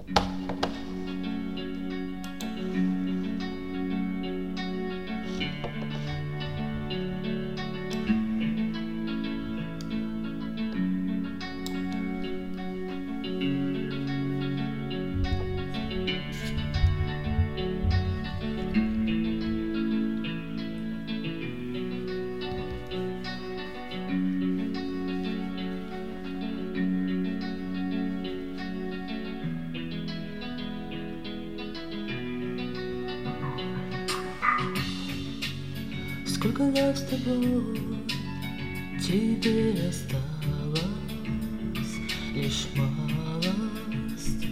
Сколько лет с тобой теперь осталось лишь малость,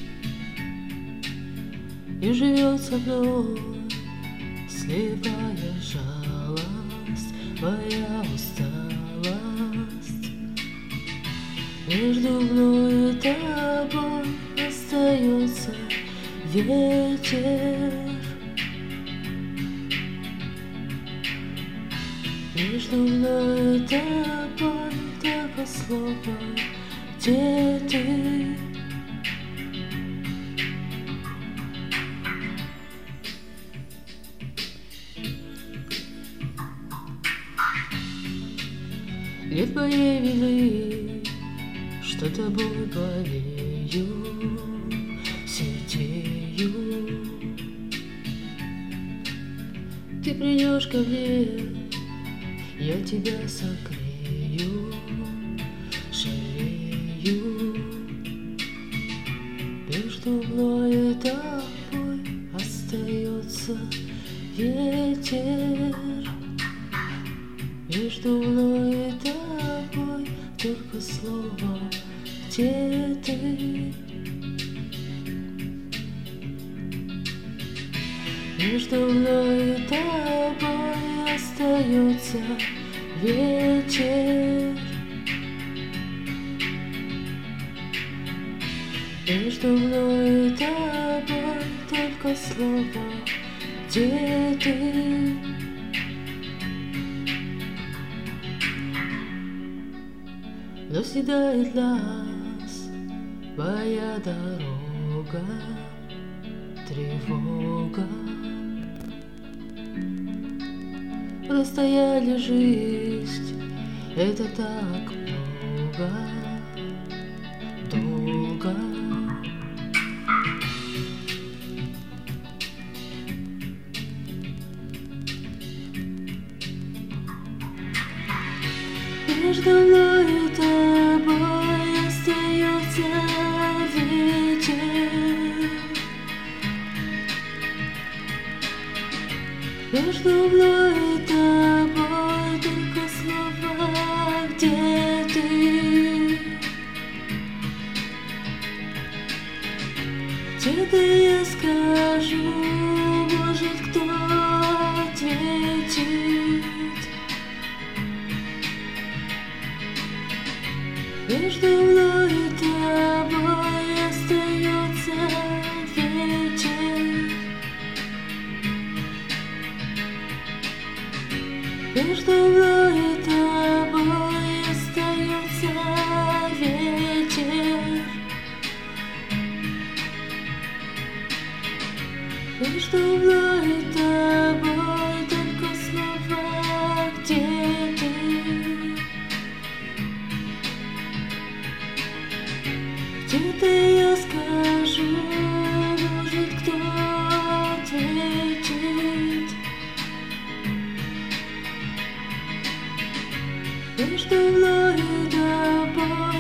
и живет со мной слепая жалость, моя усталость. Между мной и тобой остается ветер. Между мной и тобой только слово, где ты? Нет моей вины, что тобой болею, сидею. Ты придешь ко мне, я тебя согрею, жалею. Между мной и тобой остается ветер. Между мной и тобой только слово, где ты? Между мной и тобой остается ветер. Между мной и тобой только слово, где ты? Наседает нас моя дорога, тревога. Расстояние, жизнь — это так много, долго. Между мной и тобой остается ветер. Между мной и тобой только слова, где ты? Где ты, я скажу, может, кто ответит? Между мной и тобой остается ветер. Между мной и тобой остается ветер. Между мной и тобой только слова, где ты? Где ты, я скажу, может, кто ответит? Между мной и тобой